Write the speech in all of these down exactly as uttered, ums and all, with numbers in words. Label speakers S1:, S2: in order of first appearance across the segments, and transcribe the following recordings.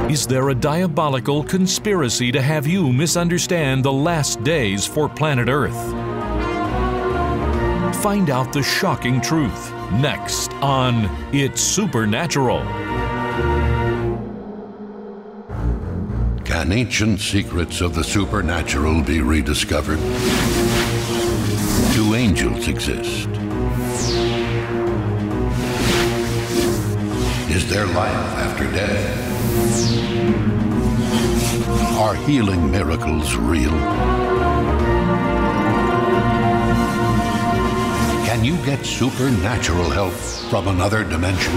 S1: Is there a diabolical conspiracy to have you misunderstand the last days for planet Earth? Find out the shocking truth next on It's Supernatural.
S2: Can ancient secrets of the supernatural be rediscovered? Do angels exist? Is there life after death? Are healing miracles real? Can you get supernatural help from another dimension?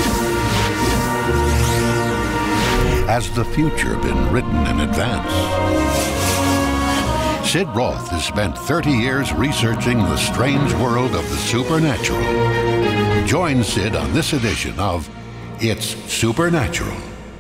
S2: Has the future been written in advance? Sid Roth has spent thirty years researching the strange world of the supernatural. Join Sid on this edition of It's Supernatural.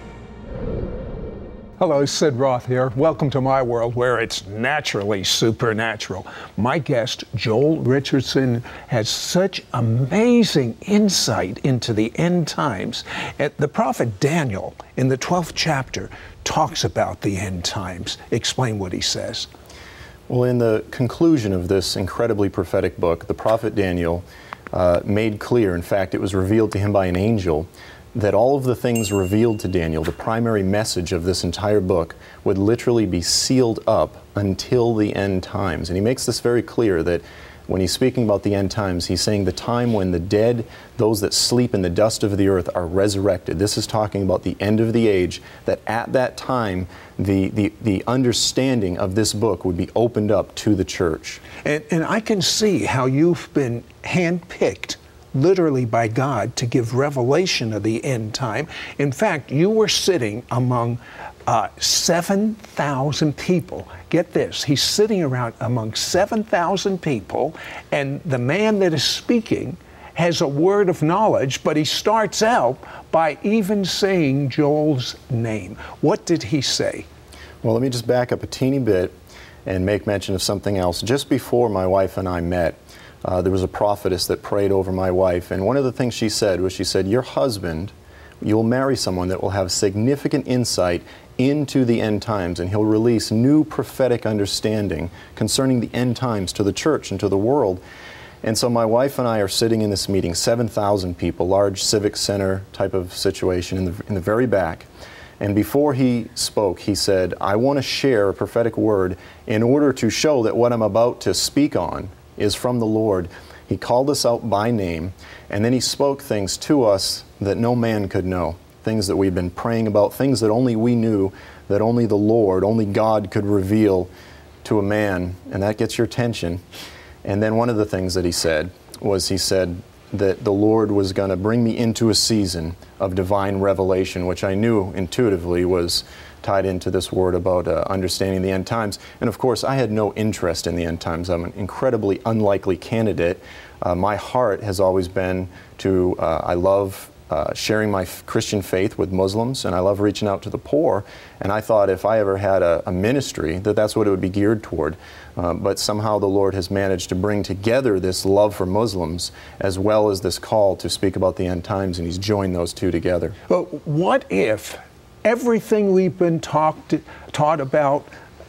S3: Hello, Sid Roth here. Welcome to my world where it's naturally supernatural. My guest, Joel Richardson, has such amazing insight into the end times. The prophet Daniel, in the twelfth chapter, talks about the end times. Explain what he says.
S4: Well, in the conclusion of this incredibly prophetic book, the prophet Daniel uh, made clear, in fact, it was revealed to him by an angel, that all of the things revealed to Daniel, the primary message of this entire book, would literally be sealed up until the end times. And he makes this very clear that when he's speaking about the end times, he's saying the time when the dead, those that sleep in the dust of the earth, are resurrected. This is talking about the end of the age, that at that time, the, the, the understanding of this book would be opened up to the church.
S3: And, and I can see how you've been handpicked literally by God to give revelation of the end time. In fact, you were sitting among uh, seven thousand people. Get this, he's sitting around among seven thousand people, and the man that is speaking has a word of knowledge, but he starts out by even saying Joel's name. What did he say?
S4: Well, let me just back up a teeny bit and make mention of something else. Just before my wife and I met, Uh, there was a prophetess that prayed over my wife, and one of the things she said was, she said, your husband, you'll marry someone that will have significant insight into the end times, and he'll release new prophetic understanding concerning the end times to the church and to the world. And so my wife and I are sitting in this meeting, seven thousand people, large civic center type of situation in the, in the very back. And before he spoke, he said, I want to share a prophetic word in order to show that what I'm about to speak on is from the Lord. He called us out by name, and then he spoke things to us that no man could know, things that we've been praying about, things that only we knew, that only the Lord, only God could reveal to a man, and that gets your attention. And then one of the things that he said was, he said that the Lord was going to bring me into a season of divine revelation, which I knew intuitively was tied into this word about uh, understanding the end times. And of course, I had no interest in the end times. I'm an incredibly unlikely candidate. Uh, my heart has always been to, uh, I love uh, sharing my f- Christian faith with Muslims, and I love reaching out to the poor. And I thought if I ever had a, a ministry, that that's what it would be geared toward. Uh, but somehow the Lord has managed to bring together this love for Muslims as well as this call to speak about the end times, and he's joined those two together.
S3: But what if everything we've been talked, taught about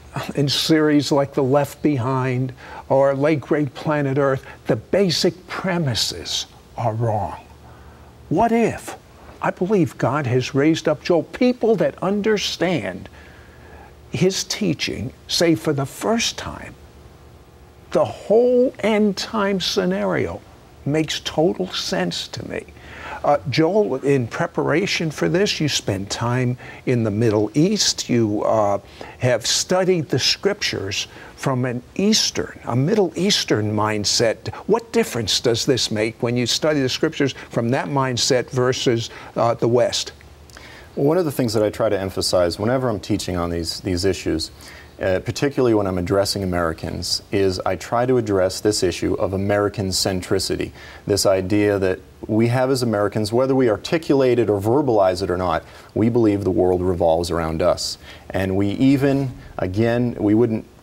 S3: in series like The Left Behind or Late Great Planet Earth, the basic premises are wrong? What if? I believe God has raised up Joel, people that understand his teaching, say for the first time, the whole end time scenario makes total sense to me. Uh, Joel, in preparation for this, you spent time in the Middle East. You uh, have studied the scriptures from an Eastern, a Middle Eastern mindset. What difference does this make when you study the scriptures from that mindset versus uh, the West?
S4: Well, one of the things that I try to emphasize whenever I'm teaching on these, these issues, uh, particularly when I'm addressing Americans, is I try to address this issue of American centricity, this idea that we have as Americans, whether we articulate it or verbalize it or not, we believe the world revolves around us. And we even, again, we wouldn't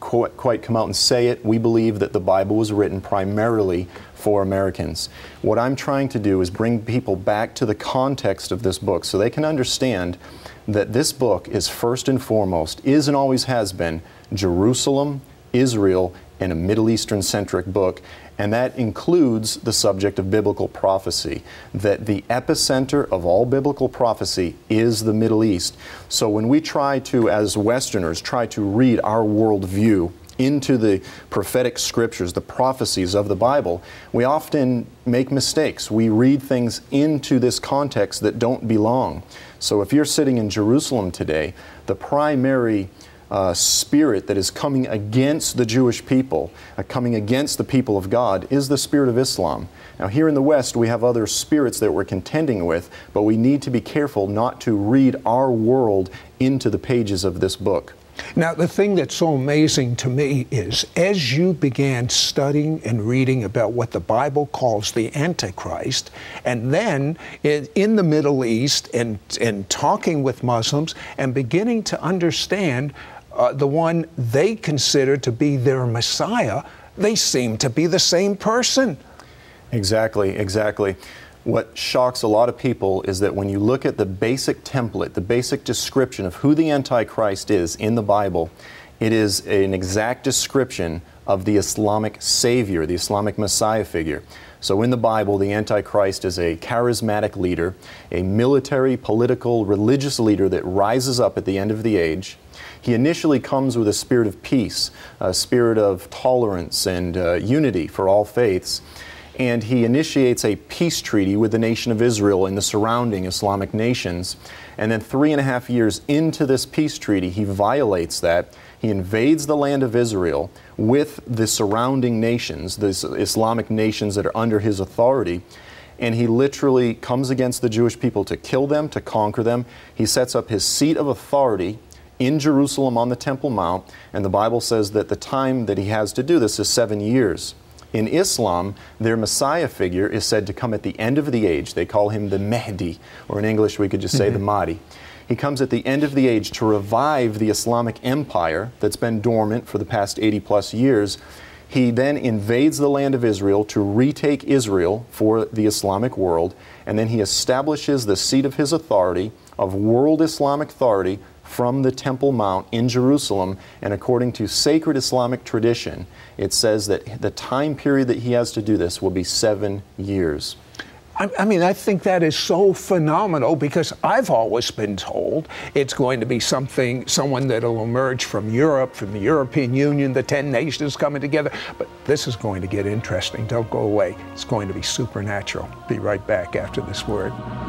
S4: quite, quite come out and say it. We believe that the Bible was written primarily for Americans. What I'm trying to do is bring people back to the context of this book so they can understand that this book is first and foremost, is and always has been, Jerusalem, Israel, and a Middle Eastern-centric book. And that includes the subject of biblical prophecy, that the epicenter of all biblical prophecy is the Middle East. So when we try to, as Westerners, try to read our worldview into the prophetic scriptures, the prophecies of the Bible, we often make mistakes. We read things into this context that don't belong. So if you're sitting in Jerusalem today, the primary Uh, spirit that is coming against the Jewish people, uh, coming against the people of God, is the spirit of Islam. Now here in the West we have other spirits that we're contending with, but we need to be careful not to read our world into the pages of this book.
S3: Now, the thing that's so amazing to me is, as you began studying and reading about what the Bible calls the Antichrist, and then in, in the Middle East, and, and talking with Muslims, and beginning to understand uh, the one they consider to be their Messiah, they seem to be the same person.
S4: Exactly, exactly. What shocks a lot of people is that when you look at the basic template, the basic description of who the Antichrist is in the Bible, it is an exact description of the Islamic Savior, the Islamic Messiah figure. So in the Bible, the Antichrist is a charismatic leader, a military, political, religious leader that rises up at the end of the age. He initially comes with a spirit of peace, a spirit of tolerance and uh, unity for all faiths. And he initiates a peace treaty with the nation of Israel and the surrounding Islamic nations. And then three and a half years into this peace treaty, he violates that. He invades the land of Israel with the surrounding nations, the Islamic nations that are under his authority. And he literally comes against the Jewish people to kill them, to conquer them. He sets up his seat of authority in Jerusalem on the Temple Mount. And the Bible says that the time that he has to do this is seven years. In Islam, their Messiah figure is said to come at the end of the age. They call him the Mahdi, or in English we could just say mm-hmm. the Mahdi. He comes at the end of the age to revive the Islamic empire that's been dormant for the past eighty plus years. He then invades the land of Israel to retake Israel for the Islamic world, and then he establishes the seat of his authority, of world Islamic authority, from the Temple Mount in Jerusalem. And according to sacred Islamic tradition, it says that the time period that he has to do this will be seven years.
S3: I, I mean, I think that is so phenomenal, because I've always been told it's going to be something, someone that'll emerge from Europe, from the European Union, the ten nations coming together. But this is going to get interesting. Don't go away. It's going to be supernatural. Be right back after this word.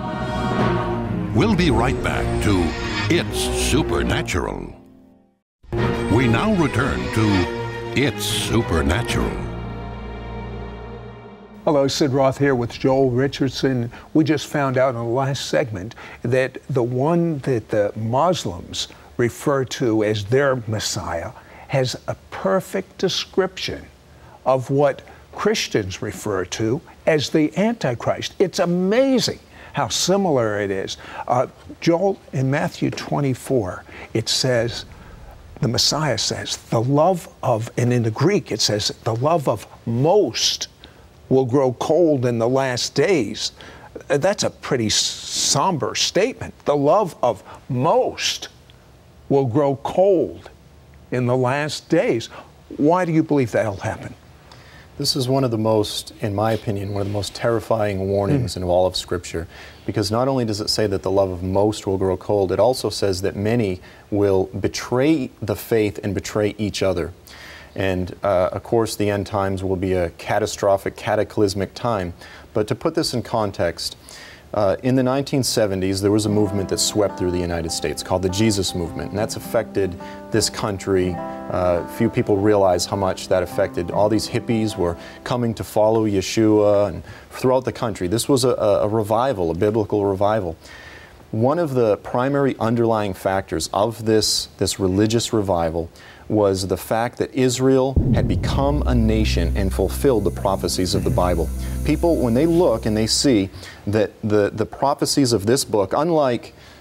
S2: We'll be right back to It's Supernatural. We now return to It's Supernatural.
S3: Hello, Sid Roth here with Joel Richardson. We just found out in the last segment that the one that the Muslims refer to as their Messiah has a perfect description of what Christians refer to as the Antichrist. It's amazing how similar it is. Uh, Joel, in Matthew twenty-four, it says, the Messiah says, the love of, and in the Greek it says, the love of most will grow cold in the last days. That's a pretty somber statement. The love of most will grow cold in the last days. Why do you believe that'll happen?
S4: This is one of the most, in my opinion, one of the most terrifying warnings mm. in all of Scripture, because not only does it say that the love of most will grow cold, it also says that many will betray the faith and betray each other. And uh, of course, the end times will be a catastrophic, cataclysmic time. But to put this in context, uh, in the nineteen seventies, there was a movement that swept through the United States called the Jesus Movement, and that's affected this country. Uh, few people realize how much that affected. All these hippies were coming to follow Yeshua, and throughout the country, this was a, a revival, a biblical revival. One of the primary underlying factors of this, this religious revival was the fact that Israel had become a nation and fulfilled the prophecies of the Bible. People, when they look and they see that the, the prophecies of this book, unlike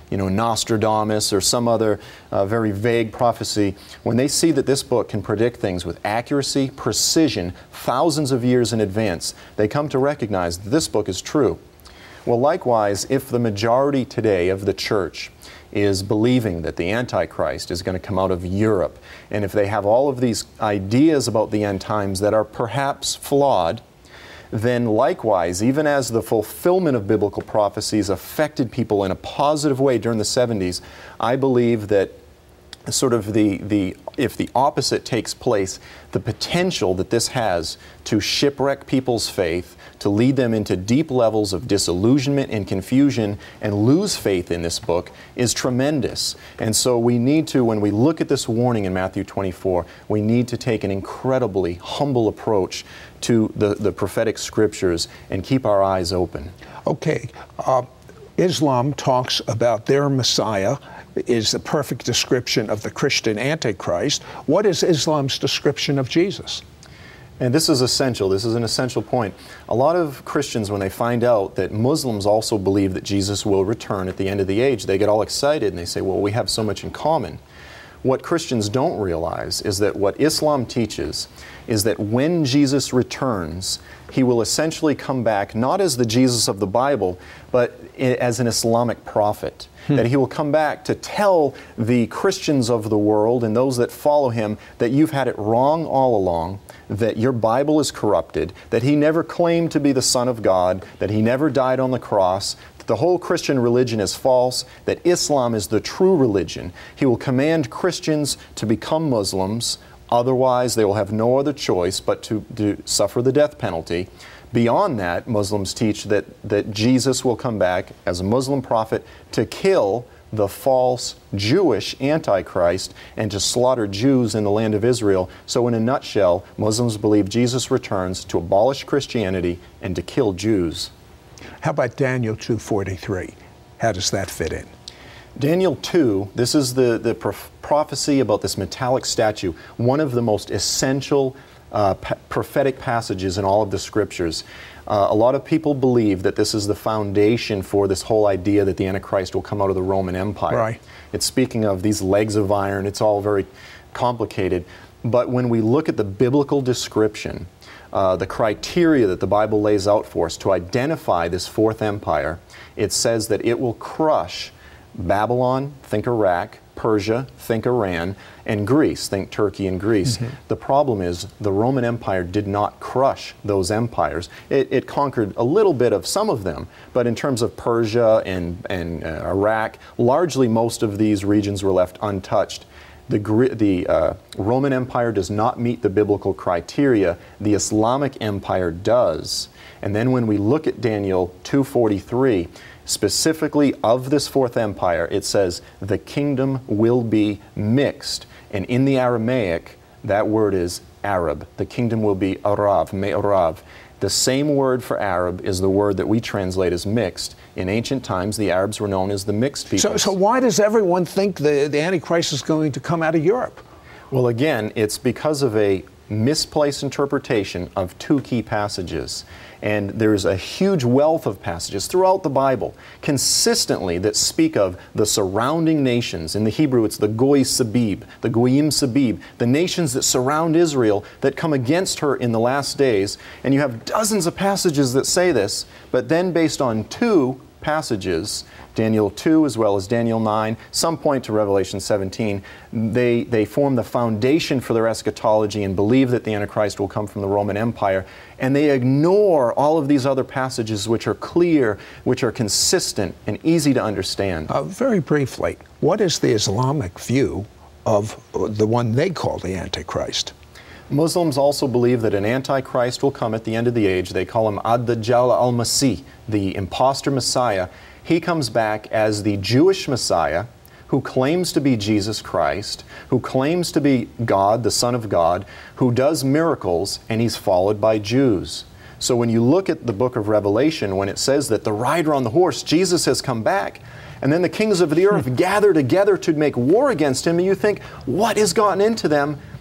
S4: you know, Nostradamus or some other uh, very vague prophecy, when they see that this book can predict things with accuracy, precision, thousands of years in advance, they come to recognize that this book is true. Well, likewise, if the majority today of the church is believing that the Antichrist is going to come out of Europe, and if they have all of these ideas about the end times that are perhaps flawed, then likewise, even as the fulfillment of biblical prophecies affected people in a positive way during the seventies, I believe that sort of the, the if the opposite takes place, the potential that this has to shipwreck people's faith, to lead them into deep levels of disillusionment and confusion and lose faith in this book is tremendous. And so we need to, when we look at this warning in Matthew twenty-four, we need to take an incredibly humble approach to the, the prophetic scriptures and keep our eyes open.
S3: Okay. Uh, Islam talks about their Messiah is the perfect description of the Christian Antichrist. What is Islam's description of Jesus?
S4: And this is essential. This is an essential point. A lot of Christians, when they find out that Muslims also believe that Jesus will return at the end of the age, they get all excited and they say, well, we have so much in common. What Christians don't realize is that what Islam teaches is that when Jesus returns, He will essentially come back not as the Jesus of the Bible, but as an Islamic prophet. Hmm. That He will come back to tell the Christians of the world and those that follow Him that you've had it wrong all along, that your Bible is corrupted, that He never claimed to be the Son of God, that He never died on the cross, that the whole Christian religion is false, that Islam is the true religion. He will command Christians to become Muslims, otherwise they will have no other choice but to, to suffer the death penalty. Beyond that, Muslims teach that, that Jesus will come back as a Muslim prophet to kill the false Jewish Antichrist and to slaughter Jews in the land of Israel. So in a nutshell, Muslims believe Jesus returns to abolish Christianity and to kill Jews.
S3: How about Daniel two forty-three? How does that fit in?
S4: Daniel two, this is the, the prof- prophecy about this metallic statue, one of the most essential uh, pa- prophetic passages in all of the Scriptures. Uh, a lot of people believe that this is the foundation for this whole idea that the Antichrist will come out of the Roman Empire.
S3: Right.
S4: It's speaking of these legs of iron. It's all very complicated. But when we look at the biblical description, uh, the criteria that the Bible lays out for us to identify this fourth empire, it says that it will crush Babylon, think Iraq, Persia, think Iran, and Greece, think Turkey and Greece. Mm-hmm. The problem is the Roman Empire did not crush those empires. It, it conquered a little bit of some of them, but in terms of Persia and, and uh, Iraq, largely most of these regions were left untouched. The, the uh, Roman Empire does not meet the biblical criteria. The Islamic Empire does. And then when we look at Daniel two forty-three, specifically of this fourth empire, it says, the kingdom will be mixed. And in the Aramaic, that word is Arab. The kingdom will be Arav, Me'arav. The same word for Arab is the word that we translate as mixed. In ancient times, the Arabs were known as the mixed people.
S3: So, so why does everyone think the, the Antichrist is going to come out of Europe?
S4: Well, again, it's because of a misplaced interpretation of two key passages. And there's a huge wealth of passages throughout the Bible consistently that speak of the surrounding nations. In the Hebrew, it's the Goy Sabib, the Goyim Sabib, the nations that surround Israel that come against her in the last days. And you have dozens of passages that say this, but then based on two passages, Daniel two as well as Daniel nine, some point to Revelation seventeen, they, they form the foundation for their eschatology and believe that the Antichrist will come from the Roman Empire, and they ignore all of these other passages which are clear, which are consistent and easy to understand.
S3: Uh, very briefly, what is the Islamic view of the one they call the Antichrist?
S4: Muslims also believe that an Antichrist will come at the end of the age. They call him Ad-Dajjal al-Masih, the imposter Messiah. He comes back as the Jewish Messiah who claims to be Jesus Christ, who claims to be God, the Son of God, who does miracles, and he's followed by Jews. So when you look at the book of Revelation, when it says that the rider on the horse, Jesus, has come back, and then the kings of the earth gather together to make war against him, and you think, what has gotten into them?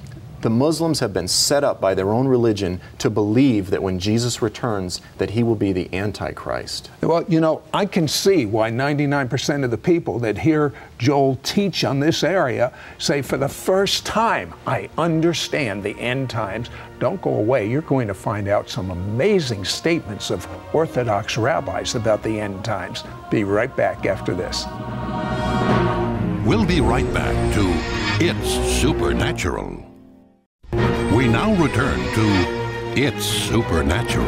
S4: The Muslims have been set up by their own religion to believe that when Jesus returns, that he will be the Antichrist.
S3: Well, you know, I can see why ninety-nine percent of the people that hear Joel teach on this area say, for the first time, I understand the end times. Don't go away. You're going to find out some amazing statements of Orthodox rabbis about the end times. Be right back after this.
S2: We'll be right back to It's Supernatural. We now return to It's Supernatural.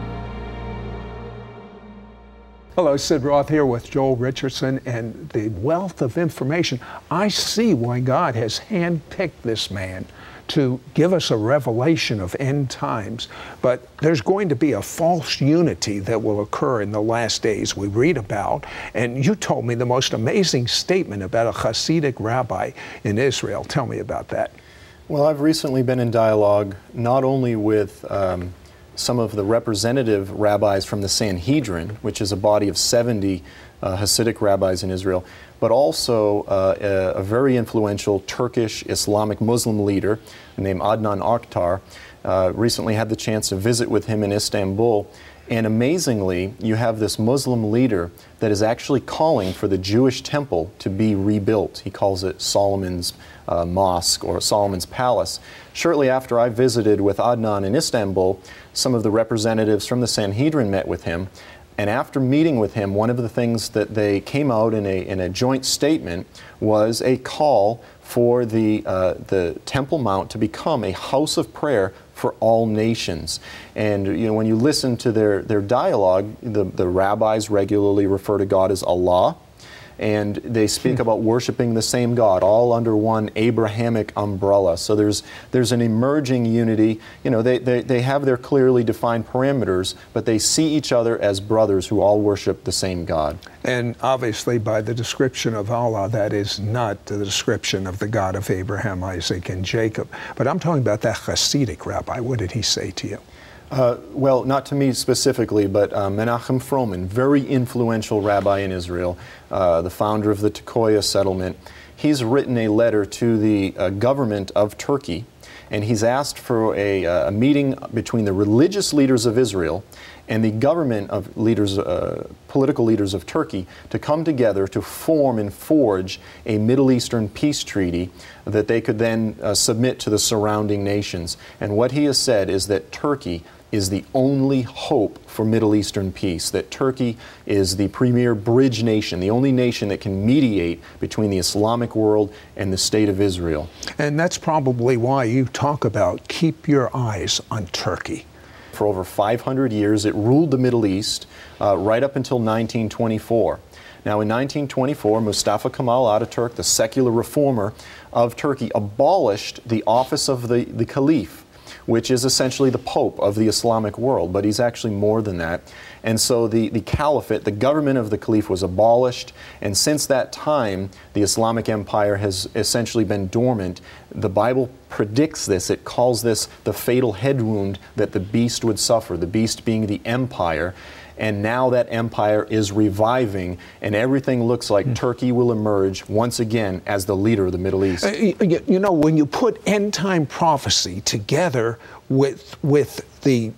S3: Hello, Sid Roth here with Joel Richardson, and the wealth of information. I see why God has handpicked this man to give us a revelation of end times, but there's going to be a false unity that will occur in the last days we read about. And you told me the most amazing statement about a Hasidic rabbi in Israel. Tell me about that.
S4: Well, I've recently been in dialogue not only with um, some of the representative rabbis from the Sanhedrin, which is a body of seventy uh, Hasidic rabbis in Israel, but also uh, a, a very influential Turkish Islamic Muslim leader named Adnan Aktar. Uh, recently had the chance to visit with him in Istanbul. And amazingly, you have this Muslim leader that is actually calling for the Jewish temple to be rebuilt. He calls it Solomon's uh, Mosque or Solomon's Palace. Shortly after I visited with Adnan in Istanbul, some of the representatives from the Sanhedrin met with him. And after meeting with him, one of the things that they came out in a, in a joint statement was a call for the, uh, the Temple Mount to become a house of prayer for all nations. And you know, when you listen to their, their dialogue, the, the rabbis regularly refer to God as Allah, and they speak about worshiping the same God, all under one Abrahamic umbrella. So there's there's an emerging unity. You know, they, they, they have their clearly defined parameters, but they see each other as brothers who all worship the same God.
S3: And obviously, by the description of Allah, that is not the description of the God of Abraham, Isaac, and Jacob. But I'm talking about that Hasidic rabbi. What did he say to you?
S4: Uh, well, not to me specifically, but uh, Menachem Froman, very influential rabbi in Israel, uh, the founder of the Tekoya settlement. He's written a letter to the uh, government of Turkey, and he's asked for a, a meeting between the religious leaders of Israel and the government of leaders, uh, political leaders of Turkey, to come together to form and forge a Middle Eastern peace treaty that they could then uh, submit to the surrounding nations. And what he has said is that Turkey is the only hope for Middle Eastern peace, that Turkey is the premier bridge nation, the only nation that can mediate between the Islamic world and the State of Israel.
S3: And that's probably why you talk about keep your eyes on Turkey.
S4: For over five hundred years, it ruled the Middle East uh, right up until nineteen twenty-four. Now, in nineteen twenty-four, Mustafa Kemal Ataturk, the secular reformer of Turkey, abolished the office of the, the Caliph, which is essentially the Pope of the Islamic world, but he's actually more than that. And so the, the caliphate, the government of the Caliph, was abolished, and since that time, the Islamic empire has essentially been dormant. The Bible predicts this. It calls this the fatal head wound that the beast would suffer, the beast being the empire. And now that empire is reviving, and everything looks like mm. Turkey will emerge once again as the leader of the Middle East.
S3: Uh, you, you know, when you put end-time prophecy together with, with the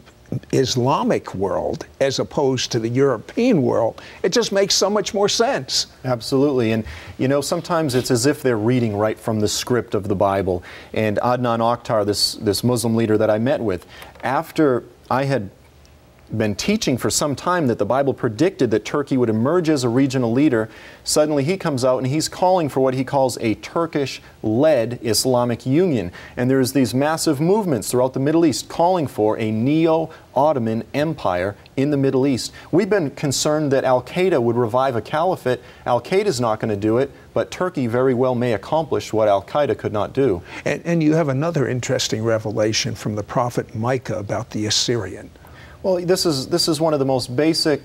S3: Islamic world as opposed to the European world, it just makes so much more sense.
S4: Absolutely. And, you know, sometimes it's as if they're reading right from the script of the Bible. And Adnan Aktar, this, this Muslim leader that I met with, after I had been teaching for some time that the Bible predicted that Turkey would emerge as a regional leader, suddenly he comes out and he's calling for what he calls a Turkish-led Islamic Union. And there's these massive movements throughout the Middle East calling for a neo-Ottoman empire in the Middle East. We've been concerned that Al-Qaeda would revive a caliphate. Al-Qaeda's not going to do it, but Turkey very well may accomplish what Al-Qaeda could not do.
S3: And, and you have another interesting revelation from the prophet Micah about the Assyrian.
S4: Well, this is, this is one of the most basic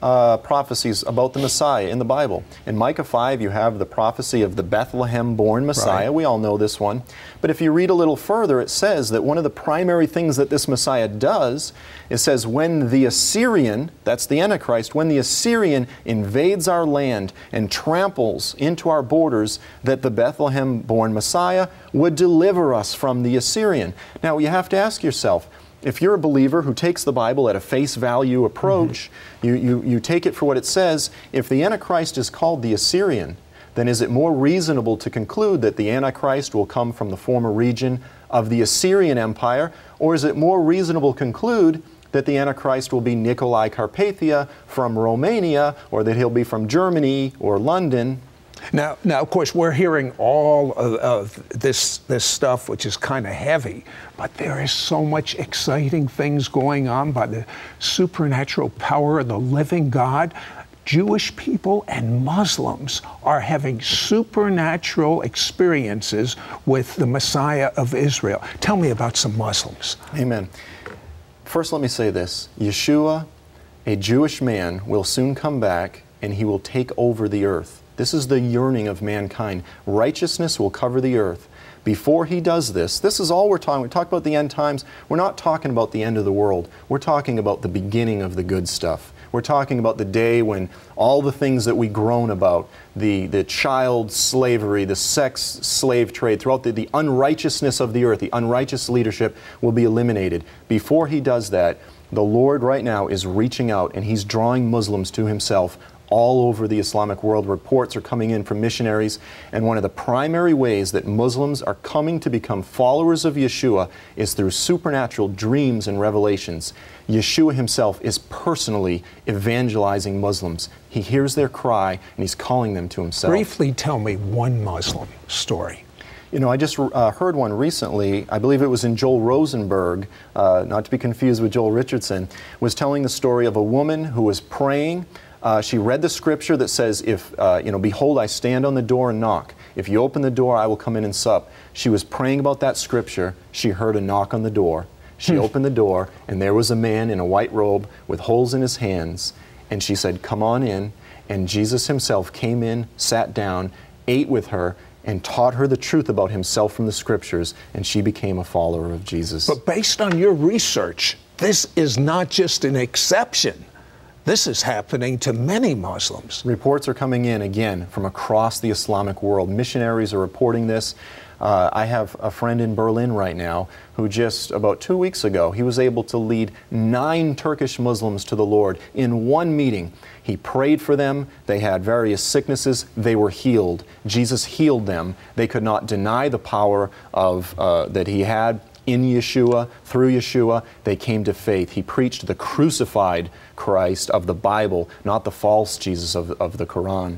S4: uh, prophecies about the Messiah in the Bible. In Micah five, you have the prophecy of the Bethlehem-born Messiah. Right. We all know this one. But if you read a little further, it says that one of the primary things that this Messiah does, it says, when the Assyrian, that's the Antichrist, when the Assyrian invades our land and tramples into our borders, that the Bethlehem-born Messiah would deliver us from the Assyrian. Now, you have to ask yourself, if you're a believer who takes the Bible at a face value approach, mm-hmm. you, you, you take it for what it says, if the Antichrist is called the Assyrian, then is it more reasonable to conclude that the Antichrist will come from the former region of the Assyrian Empire, or is it more reasonable to conclude that the Antichrist will be Nicolae Carpathia from Romania, or that he'll be from Germany or London?
S3: Now, now, of course, we're hearing all of, of this this stuff, which is kind of heavy, but there is so much exciting things going on by the supernatural power of the living God. Jewish people and Muslims are having supernatural experiences with the Messiah of Israel. Tell me about some Muslims.
S4: Amen. First, let me say this. Yeshua, a Jewish man, will soon come back, and he will take over the earth. This is the yearning of mankind. Righteousness will cover the earth. Before he does this, this is all we're talking. We talk about the end times. We're not talking about the end of the world. We're talking about the beginning of the good stuff. We're talking about the day when all the things that we groan about, the, the child slavery, the sex slave trade, throughout the, the unrighteousness of the earth, the unrighteous leadership will be eliminated. Before he does that, the Lord right now is reaching out, and he's drawing Muslims to himself all over the Islamic world. Reports are coming in from missionaries, and one of the primary ways that Muslims are coming to become followers of Yeshua is through supernatural dreams and revelations. Yeshua himself is personally evangelizing Muslims. He hears their cry, and he's calling them to himself.
S3: Briefly tell me one Muslim story.
S4: You know, I just uh, heard one recently. I believe it was in Joel Rosenberg, uh, not to be confused with Joel Richardson, was telling the story of a woman who was praying. Uh, she read the scripture that says, if, uh, you know, behold, I stand on the door and knock. If you open the door, I will come in and sup. She was praying about that scripture. She heard a knock on the door. She opened the door, and there was a man in a white robe with holes in his hands. And she said, come on in. And Jesus himself came in, sat down, ate with her, and taught her the truth about himself from the scriptures, and she became a follower of Jesus.
S3: But based on your research, this is not just an exception. This is happening to many Muslims.
S4: Reports are coming in, again, from across the Islamic world. Missionaries are reporting this. Uh, I have a friend in Berlin right now who just about two weeks ago, he was able to lead nine Turkish Muslims to the Lord in one meeting. He prayed for them. They had various sicknesses. They were healed. Jesus healed them. They could not deny the power of uh, that he had in Yeshua. Through Yeshua, they came to faith. He preached the crucified Christ of the Bible, not the false Jesus of, of the Quran.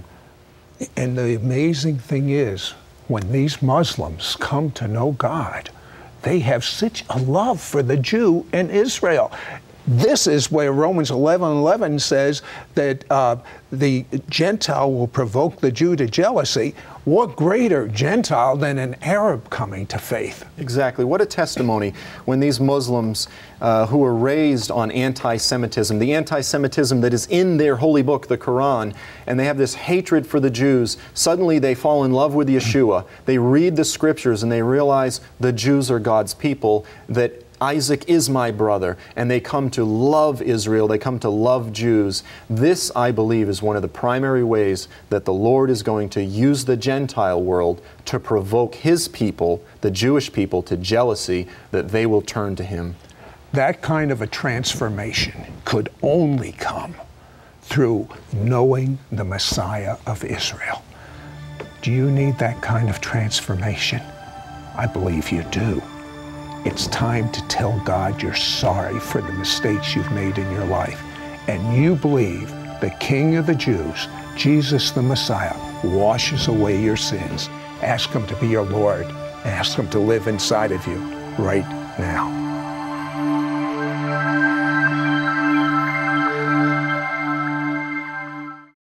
S3: And the amazing thing is, when these Muslims come to know God, they have such a love for the Jew in Israel. This is where Romans eleven eleven says that uh, the Gentile will provoke the Jew to jealousy. What greater Gentile than an Arab coming to faith?
S4: Exactly. What a testimony when these Muslims uh, who were raised on anti-Semitism, the anti-Semitism that is in their holy book, the Quran, and they have this hatred for the Jews, suddenly they fall in love with Yeshua. They read the scriptures and they realize the Jews are God's people, that Isaac is my brother, and they come to love Israel, they come to love Jews. This, I believe, is one of the primary ways that the Lord is going to use the Gentile world to provoke His people, the Jewish people, to jealousy, that they will turn to Him.
S3: That kind of a transformation could only come through knowing the Messiah of Israel. Do you need that kind of transformation? I believe you do. It's time to tell God you're sorry for the mistakes you've made in your life, and you believe the King of the Jews, Jesus the Messiah, washes away your sins. Ask Him to be your Lord. Ask Him to live inside of you right now.